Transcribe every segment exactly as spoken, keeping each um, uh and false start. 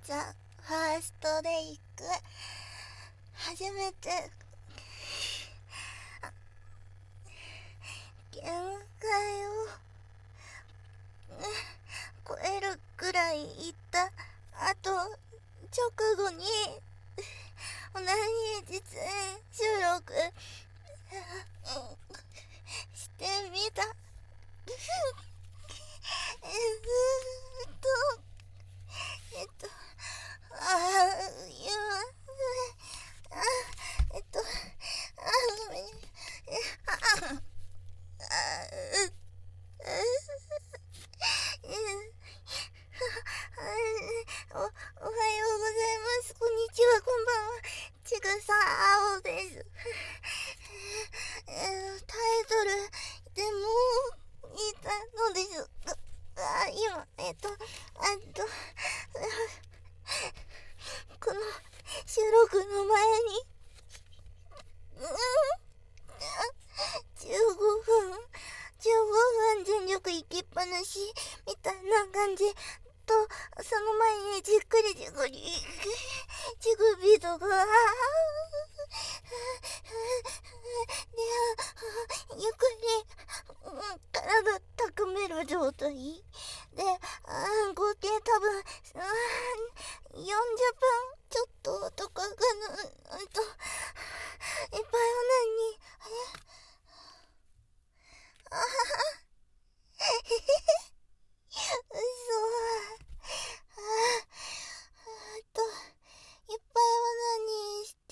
ザ・ファーストレイク初めて限界を超えるくらいいったあと直後に同じ実演収録してみた。えっとえっとああ今あえっとあごめんあああお、おはようございます。こんにちは、こんばんは。ちぐさあおです。えー、タイトルでも言ったのですが、あ、今、えっと、あと、この収録の前に、うん、じゅうごふん、じゅうごふん全力行きっぱなしみたいな感じと、その前にじっくりじっくりジグビートがでゆっくり体高める状態で、合計多分よんじゅっぷんちょっととかかな。うんといっぱいは何にあれあははうそあーっといっぱいは何して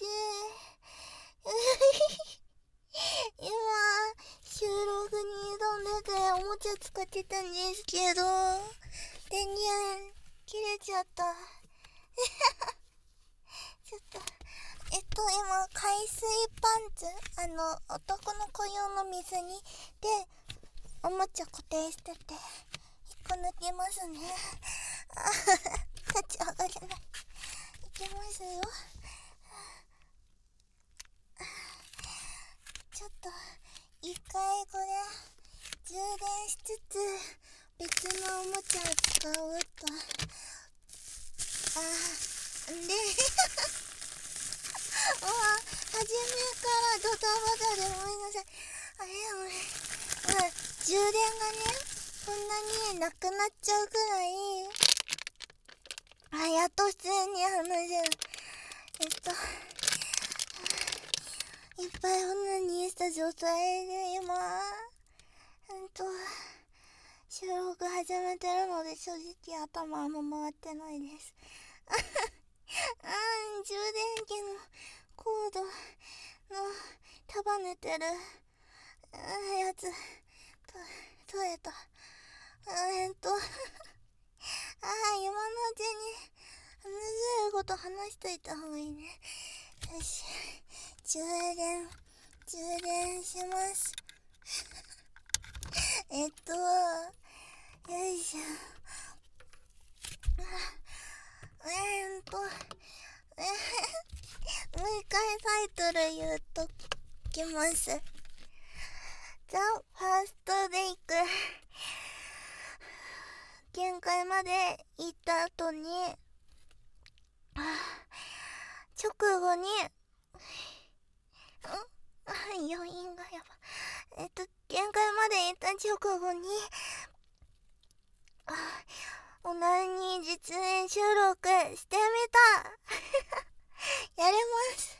今収録に挑んでておもちゃ使ってたんですけど電源切れちゃったちょっとえっと今海水パンツあの男の子用の水にでおもちゃ固定してていっこ抜きますね。あ立ち上がれない。いきますよ。ちょっと一回これ充電しつつ別のおもちゃを使おうと。あでもう初めからドタバタでごめんなさい。あれ俺、まあ、充電がねこんなになくなっちゃうくらいあやっと普通に話せる。えっといっぱい女にした状態で今うんと収録始めてるので正直頭あんま回ってないですあー充電器のコードの束ねてるやつと取れた。えーっとああ今のうちにむずいこと話しといた方がいいね。よし充電充電しますえっとよいしょえーっとえー、もう一回タイトル言うときます。ザ・ファーストレイク限界まで行った後に直後にん余韻がやばえっと限界まで行った直後にオナニー実演収録してみたやれます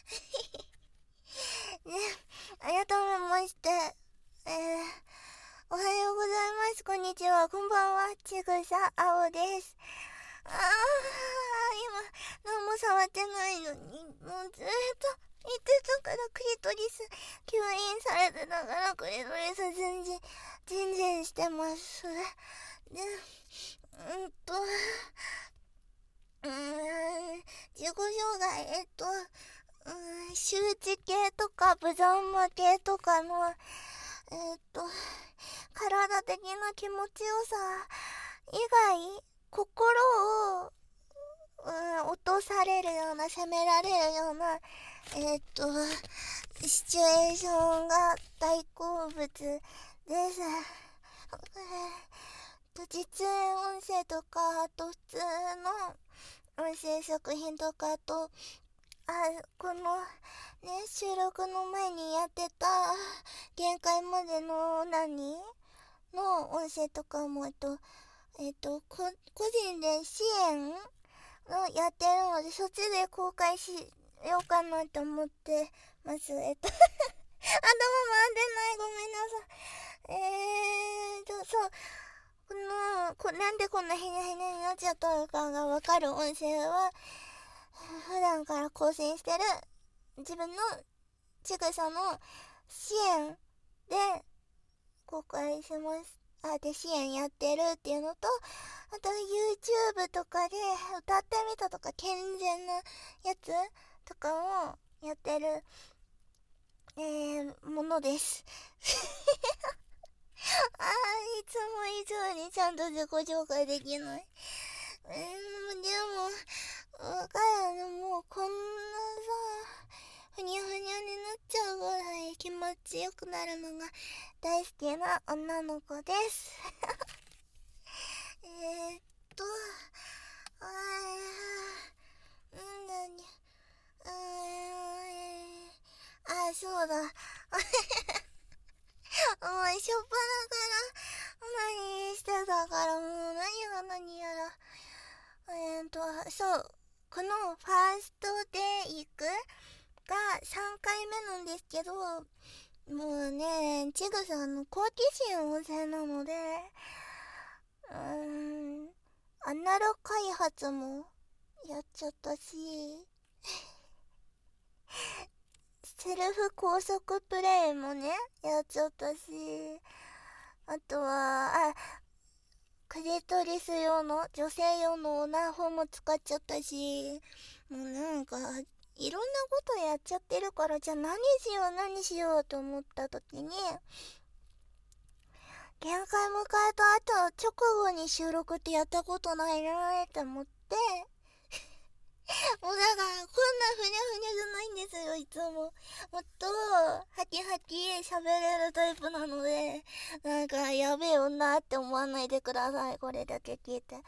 ね、改めまして、えー、おはようございます、こんにちは、こんばんは、ちぐさあおです。あー、今、何も触ってないのに、もうずっと言ってたからクリトリス吸引されてたからクリトリス全然、全然してます。で、うんと、うーん、自己紹介、えっと、うーん、周知系とかブザンマ系とかのえー、っと体的な気持ちよさ以外心を、うん、落とされるような責められるようなえー、っとシチュエーションが大好物です。えー、と実演音声とかあと普通の音声作品とか、あと、あ、この、ね、収録の前にやってた、限界までの何の音声とかも、えっと、えっと、こ、個人で支援をやってるので、そっちで公開しようかなと思ってます。えっと、頭回ってない、ごめんなさい。えーと、そう、この、こ、なんでこんなヘニャヘニャになっちゃったのかがわかる音声は、普段から更新してる自分のちぐさの支援で公開します。あ、で、支援やってるっていうのと、あと YouTube とかで歌ってみたとか健全なやつとかをやってる、えー、ものです。あー、いつも以上にちゃんと自己紹介できない。えー、でも、わかるの、もうこんなさ、ふにゃふにゃになっちゃうぐらい気持ちよくなるのが大好きな女の子です。えーっと、あー、なんだに、あー、あ、そうだ。お前、しょっぱなから何してたから、もう何が何やら。えーっと、そう、このファーストデイクがさんかいめなんですけど、もうね、ちぐさんの好奇心旺盛なので、うーん、アナロ開発もやっちゃったし、セルフ高速プレイもね、やっちゃったし、あとは、あ、クリトリス用の、女性用のオナホも使っちゃったし、もうなんか、いろんなことやっちゃってるから、じゃあ何しよう何しようと思った時に、限界迎えた後、直後に収録ってやったことないなーって思って、もうだから、こんなふにゃふにゃじゃないんですよ、いつも。もっと、ハキハキ喋れるタイプなので、なんか、やべえ女って思わないでください、これだけ聞いて。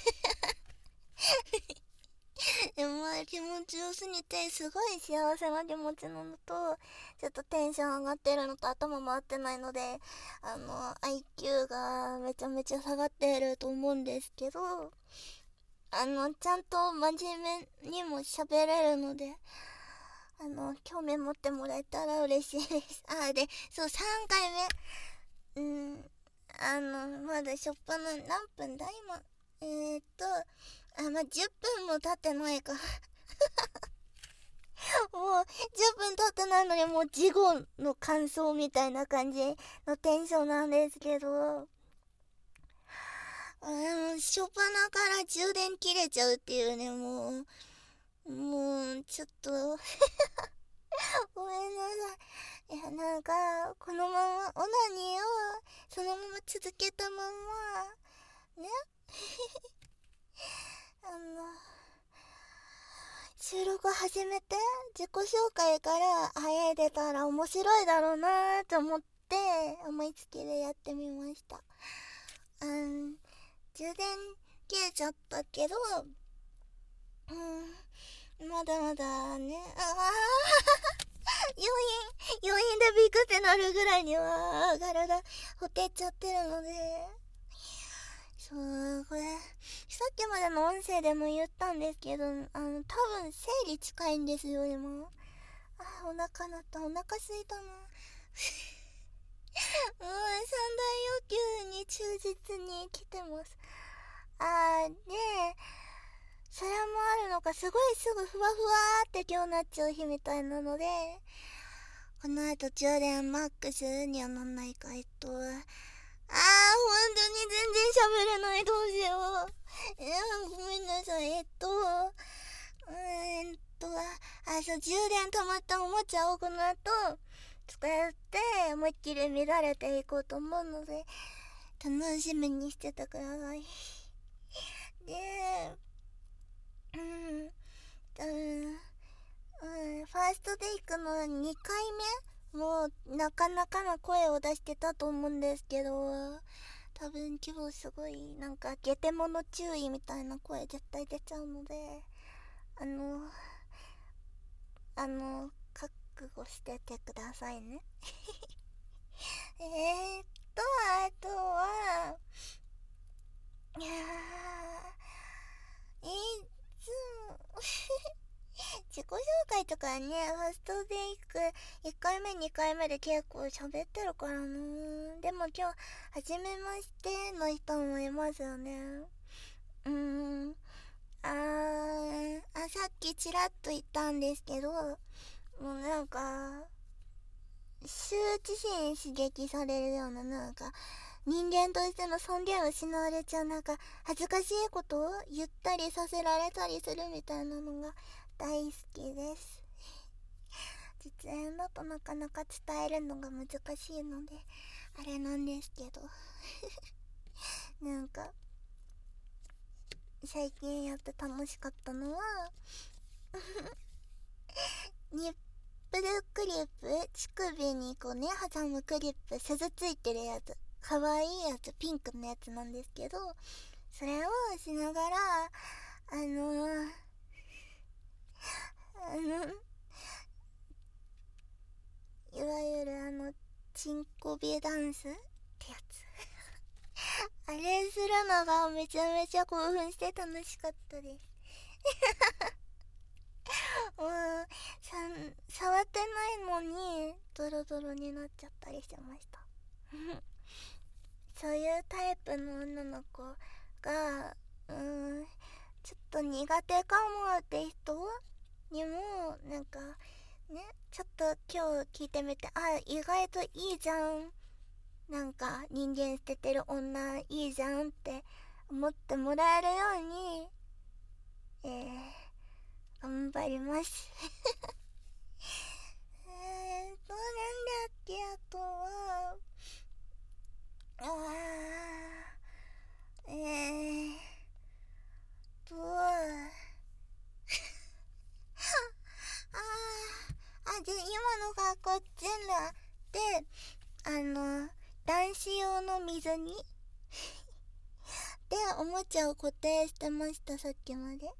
でもまあ気持ちよすぎて、すごい幸せな気持ちなのと、ちょっとテンション上がってるのと頭回ってないので、あの、アイキュー がめちゃめちゃ下がってると思うんですけど、あの、ちゃんと真面目にも喋れるので、あの、興味持ってもらえたら嬉しいです。あ、で、そう、さんかいめ。うん、あの、まだしょっぱな、何分だ今。えーっと、あ、まあ、じゅっぷんも経ってないか。もう、じゅっぷん経ってないのに、もう、事後の感想みたいな感じのテンションなんですけど、うん、しょっぱなから充電切れちゃうっていうね、もう、もう、ちょっとごめんなさい。いや、なんか、このまま、オナニーを、そのまま続けたまま、ねあの、収録始めて、自己紹介からあえ出たら面白いだろうなーと思って、思いつきでやってみました。うん、充電切れちゃったけど、うん、まだまだね、ああ余韻、余韻でビクってなるぐらいには体ほてっちゃってるので、そう、これ、さっきまでの音声でも言ったんですけど、あの、多分生理近いんですよ、今。あ、お腹鳴った、お腹すいたな。もう、三大欲求に忠実に来てます。あー、で、それもあるのか、すごいすぐふわふわーって今日なっちゃう日みたいなので、この後充電マックスにはなんないか、えっと、あー、本当に全然喋れない、どうしよう。えー、ごめんなさい、えっと、うーんと、あ、そう、充電溜まったおもちゃをこの後、使って思いっきり乱れていこうと思うので、楽しみにしててください。で、うん、多分、うん、ファーストテイクのにかいめもうなかなかな声を出してたと思うんですけど、 多分今日すごいなんかゲテモノ注意みたいな声絶対出ちゃうので、あのあの覚悟しててくださいね。えーっとあとはいやーいつも自己紹介とかね、ファーストで行くいっかいめにかいめで結構喋ってるからな。でも今日初めましての人もいますよね。うーんあーあさっきちらっと言ったんですけど、もうなんか羞恥心刺激されるような、なんか人間としての尊厳を失われちゃう、なんか恥ずかしいことを言ったりさせられたりするみたいなのが大好きです。実演だとなかなか伝えるのが難しいのであれなんですけどなんか最近やって楽しかったのはニップルクリップ、乳首にこうね挟むクリップ、鈴ついてるやつ、かわいいやつ、ピンクのやつなんですけど、それをしながらあのー、あのいわゆるあのチンコビダンスってやつあれするのがめちゃめちゃ興奮して楽しかったですもうさ触ってないのにドロドロになっちゃったりしてましたそういうタイプの女の子がうーんちょっと苦手かもって人にもなんかね、ちょっと今日聞いてみて、あ、意外といいじゃん、なんか人間捨ててる女いいじゃんって思ってもらえるように、えー、頑張りますえーとなんだっけ、あとはあーえーとあーあで今の学校全裸であの男子用の水着でおもちゃを固定してました、さっきまで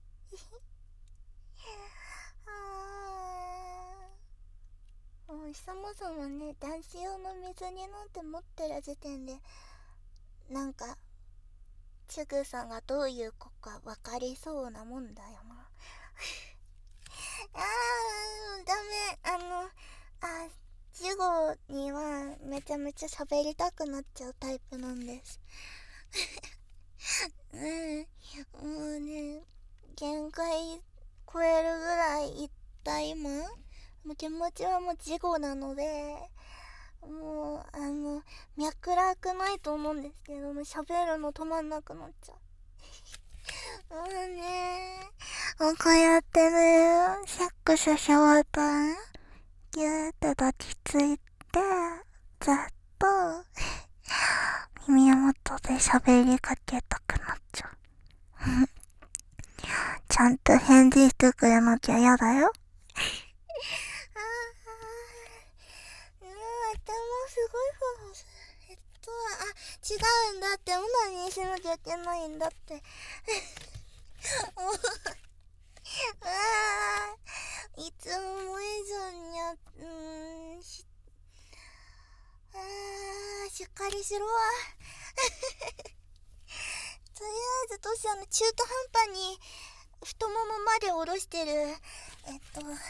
あーもうそもそもね、男子用の水着なんて持ってる時点でなんかちぐさがどういう子か分かりそうなもんだよなあーダメ、あのあジゴにはめちゃめちゃ喋りたくなっちゃうタイプなんですうんもうね限界超えるぐらいいった今、もう気持ちはもう事後なので、もうあの脈絡ないと思うんですけども、喋るの止まんなくなっちゃうもうねもうこうやってねセックスし終わったらギューって抱きついてずっと耳元で喋りかけたくなっちゃうちゃんと返事してくれなきゃやだよあー、もう頭すごいふわふわする。えっとあ違うんだって、オナニーしなきゃいけないんだってもうあーいつも以上にあうーんしあーしっかりしろとりあえずどうしようね、中途半端に太ももまで下ろしてるえっと、うん、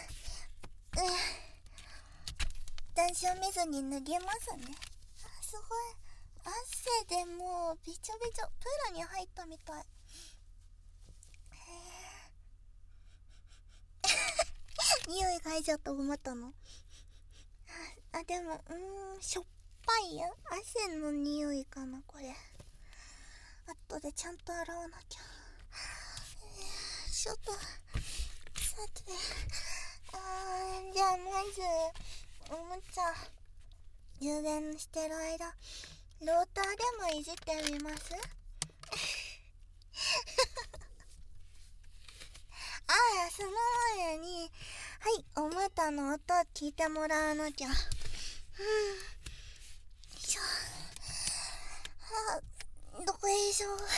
男子を見ずに脱げますね。あすごい汗でもうびちょびちょ、プールに入ったみたい匂い嗅いじゃった思ったのあでもうーんしょっぱいよ、汗の匂いかなこれ、後でちゃんと洗わなきゃちょっとさてあーじゃあまずおもちゃ充電してる間ローターでもいじってみますああその前にはいお股の音聞いてもらわなきゃうんよいしょはどこへしょう。おー、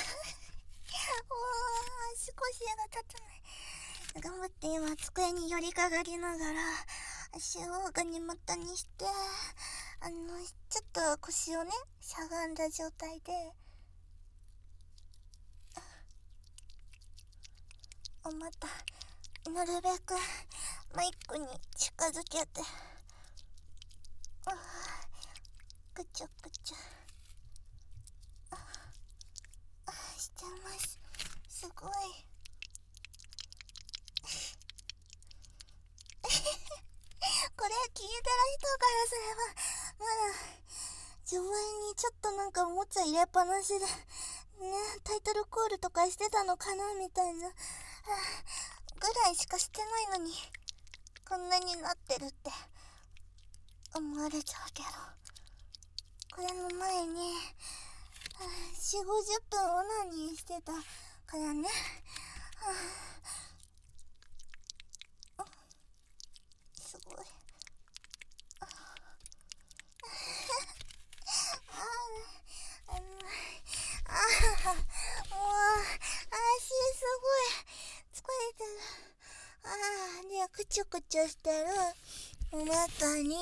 足腰が立たない。頑張って今机に寄りかがりながら足をガニ股にして、あのちょっと腰をねしゃがんだ状態で、おまたなるべくマイクに近づけて、あくちゃくちゃああしてます。すごいこれ聞いてる人からすればまだ序盤にちょっとなんかおもちゃ入れっぱなしでね、タイトルコールとかしてたのかなみたいな、はあ、ぐらいしかしてないのにこんなになってるって思われちゃうけど、これの前に、はあ、よんじゅうごじゅっぷんオナニーしてたからね、はあ、すごいああああもう足すごい疲れてる。ああでくちゅくちゅしてるお股に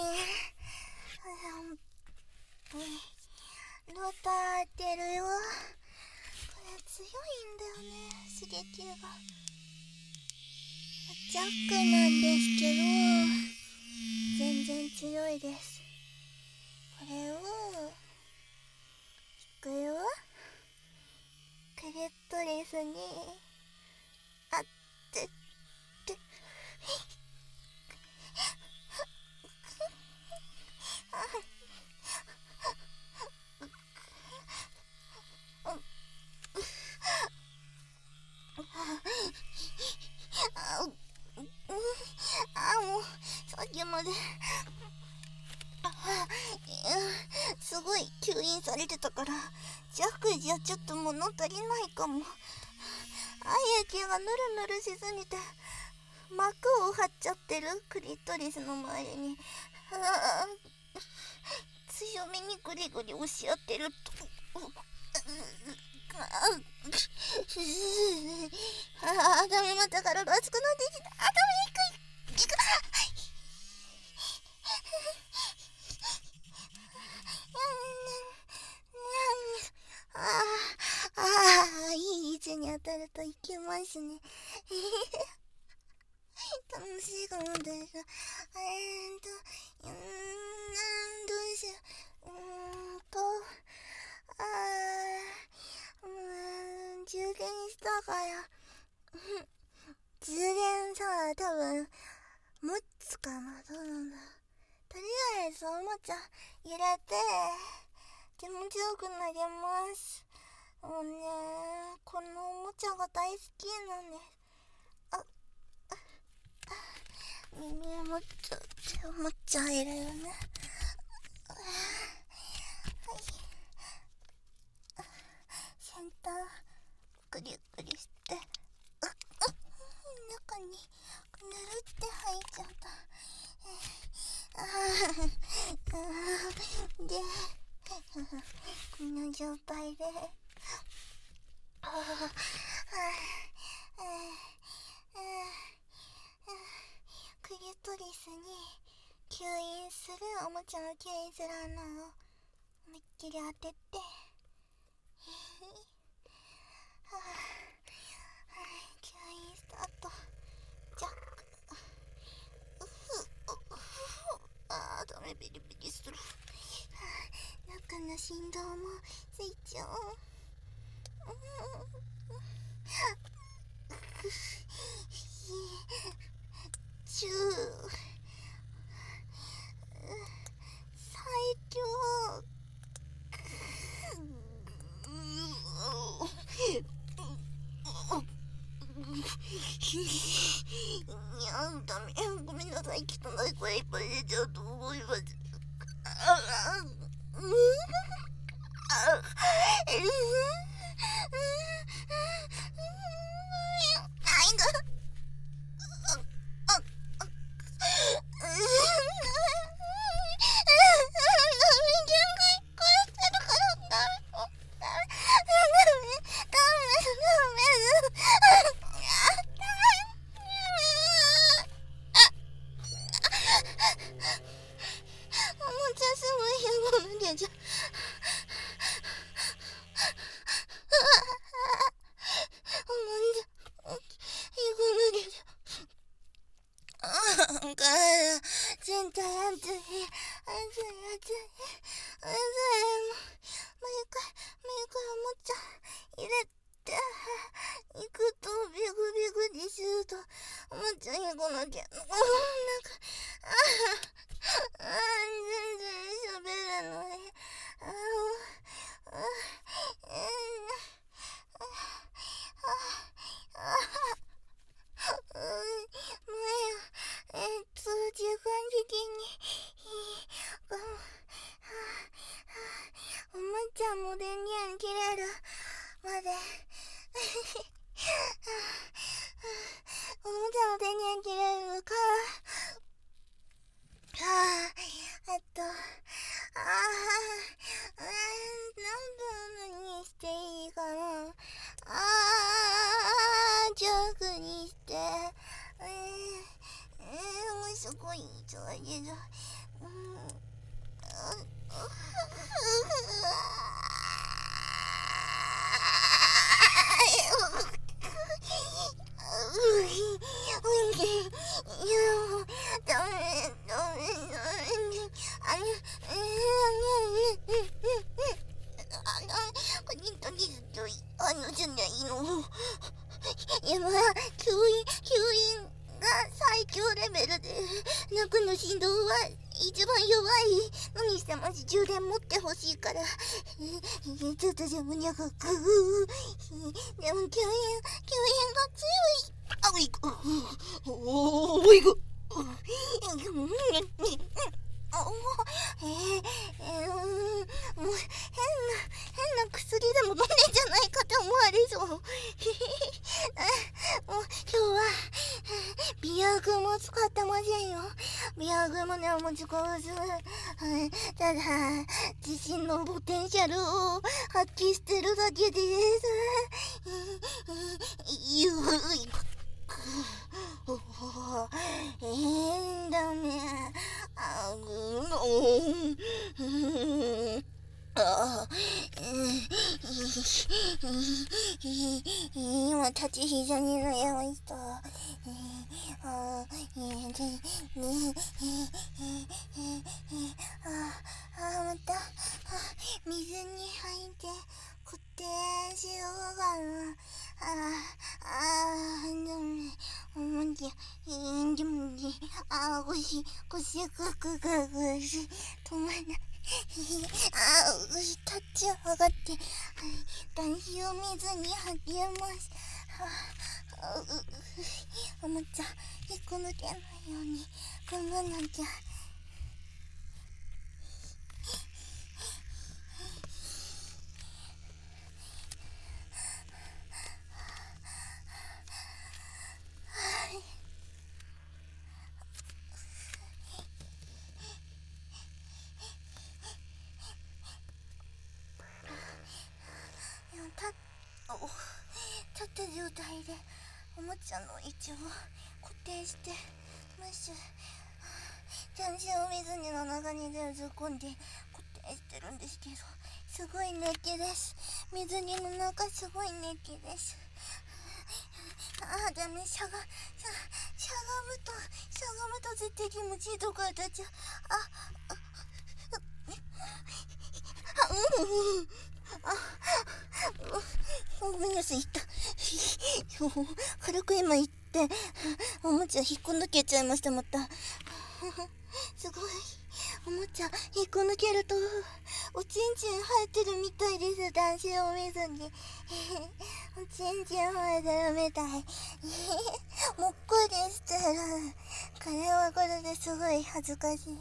ロターってるよ。これ強いんだよね、刺激が。ジャックなんですけど全然強いです。これを引くよ。クリトリスにあってってああもうさっきまですごい吸引されてたから弱じゃちょっと物足りないかも。愛液がヌルヌルしすぎて膜を張っちゃってるクリトリスの周りに、あ強めにグリグリ押し合ってるとああダメ、また体熱くなってきた。あダメ、いくいくああああいい位置に当たるといけますね楽しいかもです。えーとうーんどうしよう。うーんとあーうーん充電したから充電さ多分持つかな。どうなんだ。とりあえずおもちゃ入れて気持ちよくなります。もうねこのおもちゃが大好きなんです。ああ耳もちょっとおもちゃ入れるね。先端クリクリして中にぬるって入っちゃった。でこの状態でクリトリスに吸引するおもちゃの吸引する穴を思いっきり当てて吸引した後ジャックあーダメ、ビリビリする。中の振動もついちゃう。チュー最強いやダメ、ごめんなさい、汚い声いっぱい出ちゃうと思います。ああうんあめんちゃい暑い。暑い暑い。暑い。暑い。毎回、毎回おもちゃ入れて、行くとビグビグにすると、おもちゃに来なきゃ。なんか、ああ、ああ、全然喋れない。ああ、ああ、えー、ああ、ああ、うん、もうや、えっと、時間的に、うん、おもちゃも電源切れるまで、おもちゃの電源切れるから、はあ、あと、ああ、何分にしていいかな。ああ、じゅっぷんにして、えー、えー、もうすごい忙しいぞ。うん、ダメ、ダメ、ダメ。あの、あの、これとりあえずと、あの、じゃないの。今、吸引、吸引が最強レベルで、中の振動は一番弱いのにしても充電持ってほしいから、ちょっとでも長く。でも吸引、吸引が強い。あ、ういく。おー、いく。えー、えー、もう変な変な薬でも飲んでんじゃないかって思われそう。もう今日は美薬も使ってませんよ。美薬もねも使わず、ただ自身のポテンシャルを発揮してるだけです。ゆいえー、ダメ。あぐのあ今立ち膝に悩ました。あえー、でねあまた水に入って固定しようかな。ああでもねおもちゃでもねあ腰腰がくがぐし止まらない。ああ、立ち上がって、男子を水に吐きます。ああ、おもちゃ、引っこ抜けないように頑張んなきゃ。立った状態でおもちゃの位置を固定してましゅ男子を水にの中に手を突っ込んで固定してるんですけど、すごい熱気です。水着の中すごい熱気です。ああ、ダメ、しゃが、しゃ、しゃがむと、しゃがむと絶対気持ちいいとこ当たっちゃう。あ、あ、あ、うん、あ、ごめんなさい、いった。軽く今言って、おもちゃ引っこ抜けちゃいました、また。すごい。おもちゃ引っこ抜けると、おちんちん生えてるみたいです、男子を見ずに。おちんちん生えてるみたい。もっこりしてる。これはこれですごい恥ずかしい。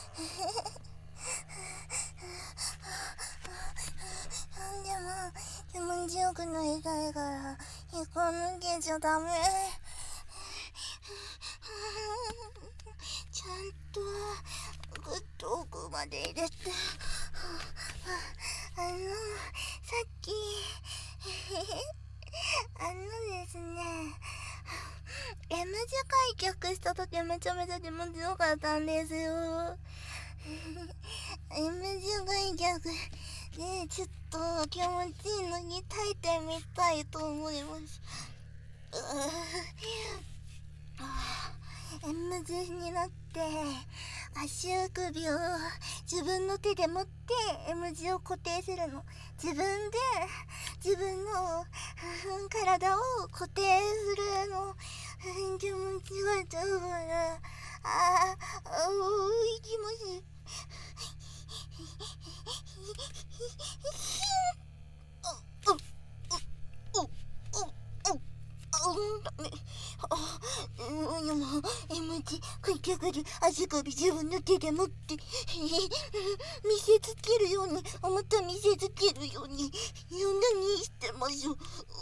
でも、気持ちよくなりたいから、引っこ抜けちゃダメ。ちゃんと、ぐっと奥まで入れて。あの、さっき、あのですね、M 字開脚したときめちゃめちゃ気持ちよかったんですよ。M 字開脚で、ちょっと気持ちいいのに耐えてみたいと思います。 M 字になって足首を自分の手で持って M 字を固定するの。自分で自分の体を固定するの。気持ちがいいから、ああ、気持ちいい。M 字開脚で足首自分の手で持って見せつけるように、また見せつけるように何してましょう。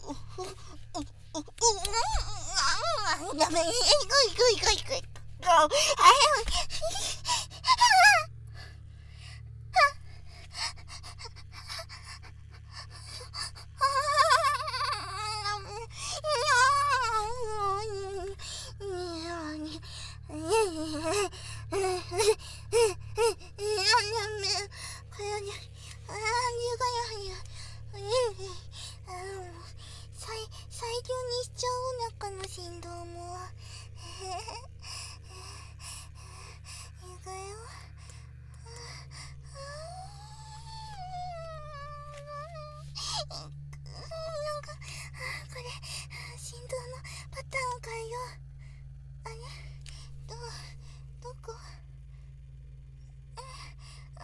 やめ、いこいこいこいこい。最強にしちゃう中の振動もいいかよ。なんかこれ振動のパターン変えよう。あれどどこあ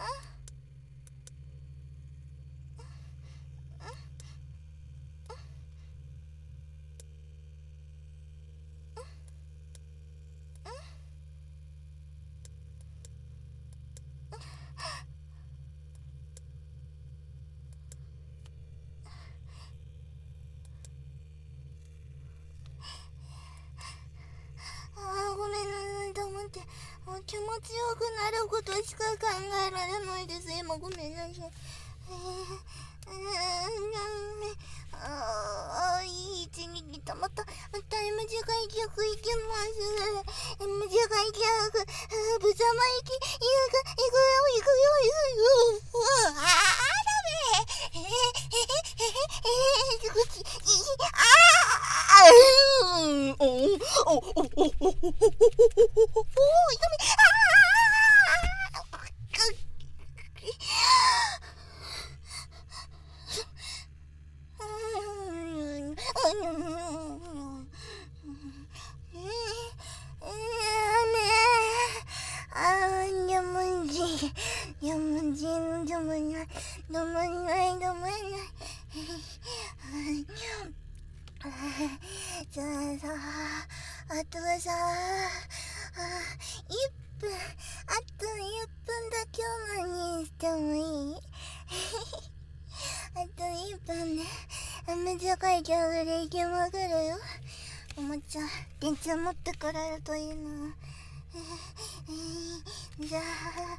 気持ちよくなることしか考えられないです。今ごめんなさい。えー、えー、ああ、いい位置に来た。また、また M 字開脚いきます。M 字開脚、ぶざまいき、いく、いくよ、いくよ、いくよ。ああ、ダメ。えー、えー、えー、えー、口、いい、ああ、うん、おお、おお、おお、おお、おお、痛め。じゃあさ、あとさ、いっぷん、あといっぷんだけ何してもいい？あといっぷんで、M 字開脚で行きまくるよ。おもちゃ、電池持ってくれるといいな。じゃあ、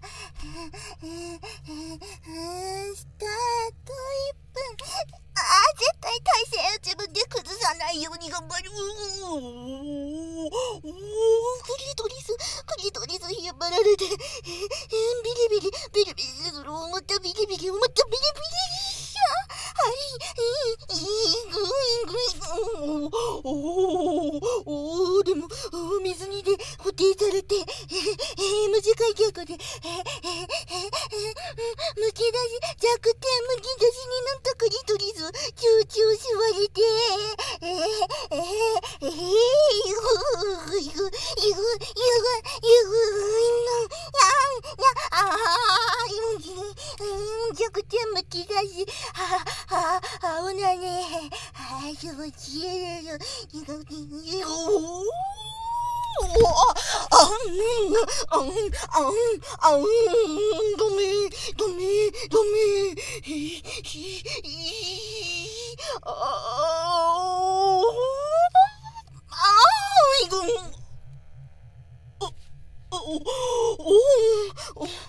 スタートいっぷん。ああ、絶対体勢を自分で崩さないように頑張る。おー、クリトリス、クリトリス引っ張られて、ビリビリ、ビリビリする。またビリビリ、またビリビリ。はい、いい、ぐいぐい、おー、おー、でも、水にで固定されて、M 字開脚で、むき出し、弱点むき出しになったクリトリス、チューチュー吸われて、えー、えー、えー、いぐ、いぐ、いぐ、いぐ、いぐ、いぐ、あー、あー、弱点むき出し、はぁ、はぁ、はぁ、おなね、はぁ、気持ちいいよ、いぐ、いぐ、おー、あん、あん、あん、あん、ダメ、ダメ、ダメ、ひ、ひ、ひ、ああ、ああ、いぐん、あ、お、お、お、お、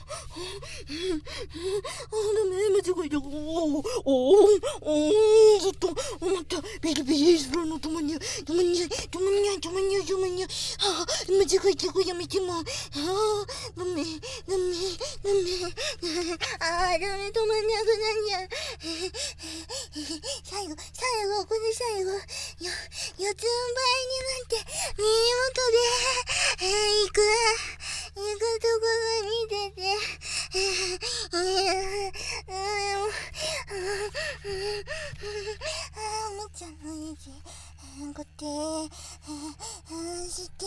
ダメ、間違えた。おお、おお、ずっと思った。ビリビリするのともにゃ、ともにゃ、ともにゃ、ともにゃ、ともにゃ。ああ、間違えた。これやめても。ああ、ダメ、ダメ、ダメ。ああ、ダメ、止まんなくなっちゃう。最後、最後、これ最後。よ、四つん這いになって、耳元で、えくて、して、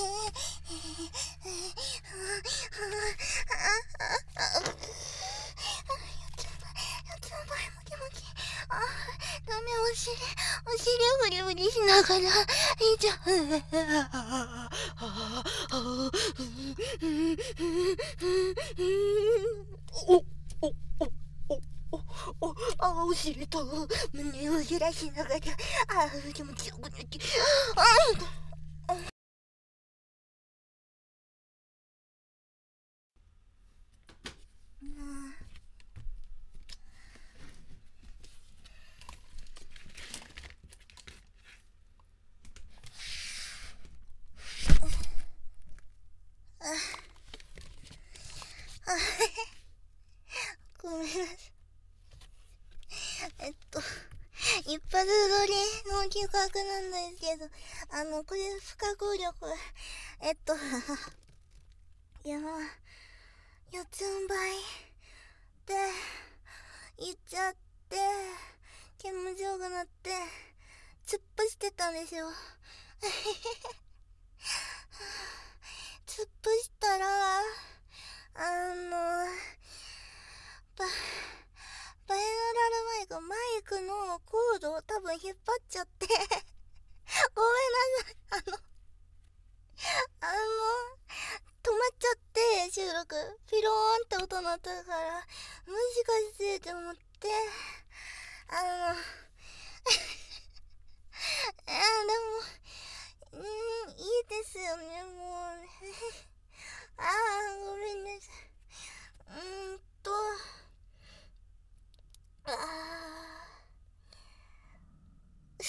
ダメ、お尻、お尻をフリフリしながら、いちゃお、お、お、お、お、あ、お尻と胸を揺らしながら、あ、気持ちよくなって、あ、ごめんなさい。えっと、一発撮りの企画なんですけど、あの、これ不可抗力、えっと、いや、四つん這いで、行っちゃって、気持ちよくなって、突っ走ってたんですよ。突っ走ったら、あの、バ、バイナラルマイク、マイクのコードを多分引っ張っちゃって、ごめんなさい、あの、あの、止まっちゃって、収録。ピローンって音鳴ったから、もしかしてって思って、あの、あでも、うん、いいですよね、もう。ああ、ごめんなさい。うーんと、ああ。めっ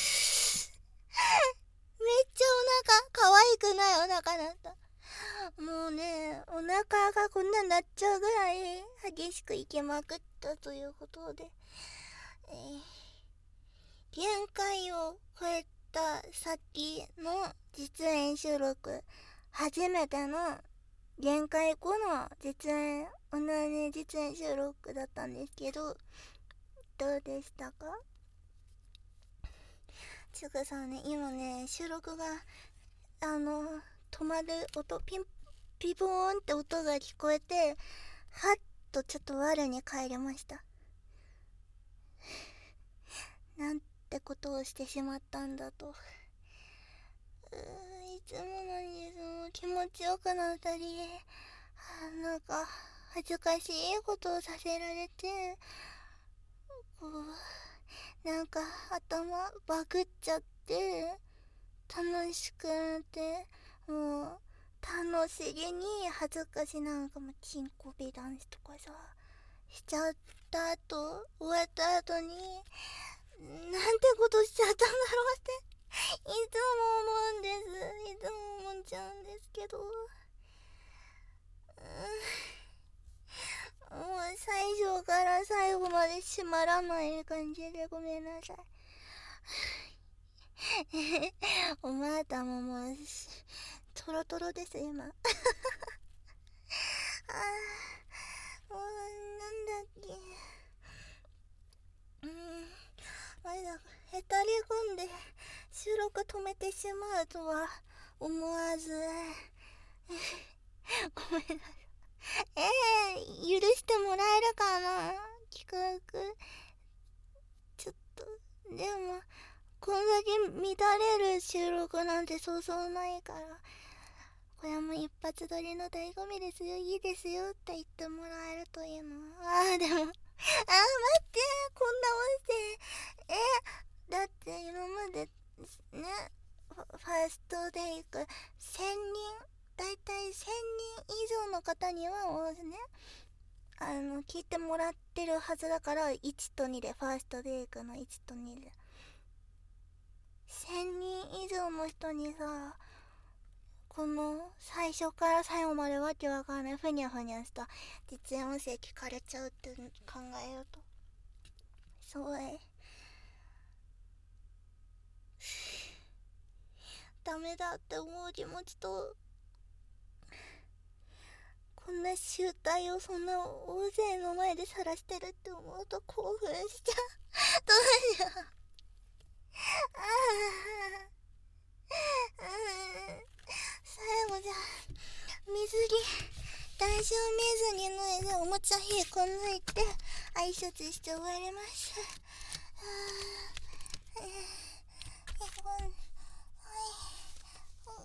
ちゃお腹、可愛くないお腹だった。もうね、お腹がこんなになっちゃうぐらい激しくいけまくったということで、えー、限界を超えた先の実演収録、初めての限界後の実演、同じ実演収録だったんですけど、どうでしたか？ちぐさんね、今ね、収録が、あの、止まる音、ピン、ピボーンって音が聞こえて、はっとちょっと我に返りました。なんてことをしてしまったんだと。うーいつもなんですもう気持ちよくなったり、なんか恥ずかしいことをさせられて、こうなんか頭バグっちゃって楽しくなって、もう楽しげに恥ずかしなんかもチンコビダンスとかさしちゃった後、終わった後になんてことしちゃったんだろうっていつも思うんです。いつも思っちゃうんですけど、もう最初から最後まで閉まらない感じでごめんなさい。おまたももうトロトロです今。あー、もうなんだっけ、うん、あれだ、へたり込んで収録止めてしまうとは思わずごめんなさい。えー、許してもらえるかな企画。ちょっとでもこんだけ乱れる収録なんてそうそうないから、これも一発撮りの醍醐味ですよ、いいですよって言ってもらえるといいの。あーでもあー待って、こんな音声、えだって今までね、ファーストで行くせんにん、だいたいせんにん以上の方にはもうね、あの聞いてもらってるはずだから、いちとにで、ファーストで行くのいちとにでせんにん以上の人にさ、この最初から最後までわけわかんないふにゃふにゃした実演音声聞かれちゃうって考えるとすごいダメだって思う気持ちと、こんな集体をそんな大勢の前で晒してるって思うと興奮しちゃう。どうしよう。ああ足を見ずに脱いでおもちゃ引っこ抜いて挨拶して終わります。はぁ、えー、えー、はい、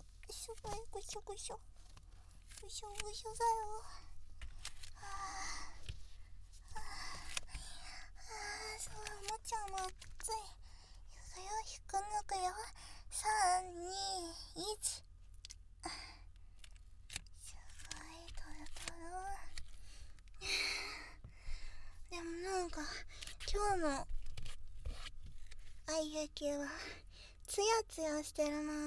すごいぐしょぐしょぐしょぐしょだよ。はぁ、はぁ、そう、おもちゃも熱い。いくよ、引っこ抜くよ。さん、に、いち。すごいトロトロ。でもなんか今日の愛壁はツヤツヤしてるな。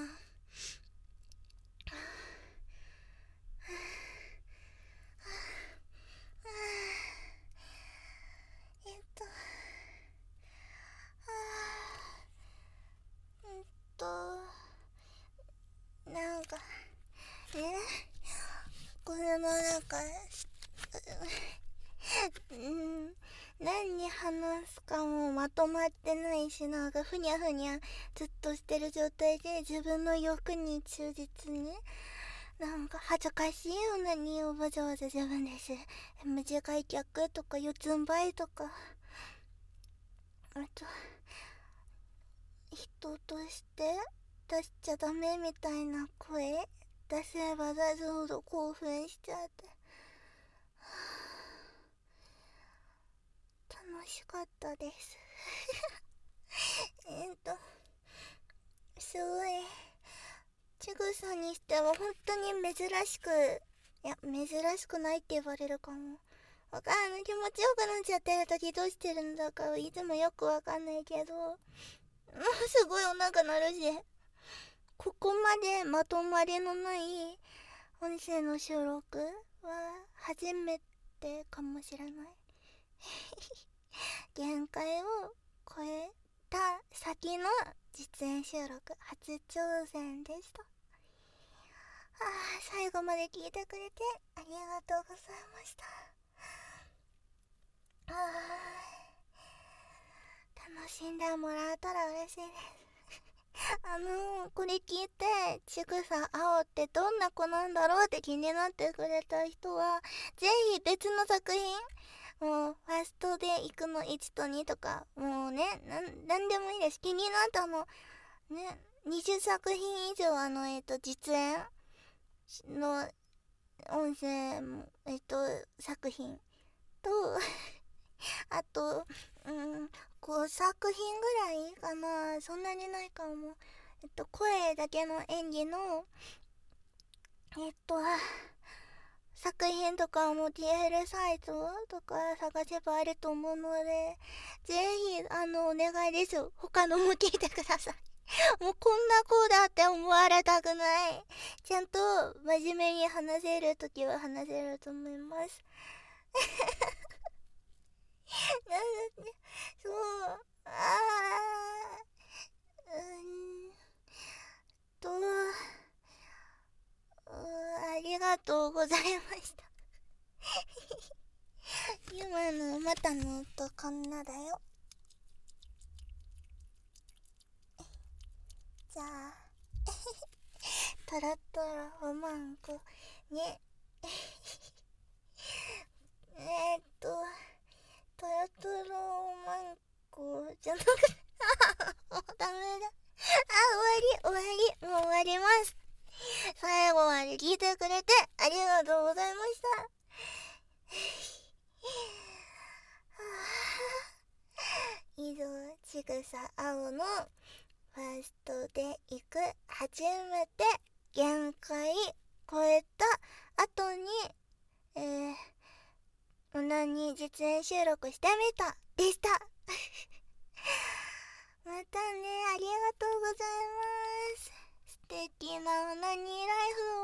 えっとえっとなんかね、これのなんかうん何に話すかもまとまってないし、なんかふにゃふにゃずっとしてる状態で自分の欲に忠実に、なんか恥ずかしいようなにをわざわざ自分です。無自開脚とか四つん這いとか、あと人として出しちゃダメみたいな声出せば出すほど興奮しちゃって、楽しかったですえっとすごいちぐさにしては本当に珍しく、いや珍しくないって言われるかも。わかんない、気持ちよくなっちゃってる時どうしてるんだかいつもよくわかんないけど、すごいお腹鳴るし、ここまでまとまりのない音声の収録は初めてかもしれない限界を超えた先の実演収録初挑戦でした。あー、最後まで聞いてくれてありがとうございました。あー、楽しんでもらえたら嬉しいですあのー、これ聞いてちぐさあおってどんな子なんだろうって気になってくれた人はぜひ別の作品、もうファーストで行くのいちとにとか、もうね、ななんでもいいです。気になったのね、にじゅっさく品以上あのえっと実演の音声えっと作品とあとうんごさく品ぐらいかな、そんなにないかも。えっと声だけの演技のえっと作品とかも ティーエル サイトとか探せばあると思うので、ぜひあのお願いです。他のも聞いてくださいもうこんな子だって思われたくない。ちゃんと真面目に話せるときは話せると思いますなんだってそう、あーうんとうありがとうございました今のまたの音こんなだよ。じゃあトロトロおまんこねえっとトロトロおまんこじゃなくもうダメだ。あ、終わり終わり、もう終わります。最後まで聞いてくれてありがとうございました以上、ちぐさあおのファーストで行く初めて限界超えた後にえー無難に実演収録してみたでしたまたね、ありがとうございます。素敵なオナニーライフを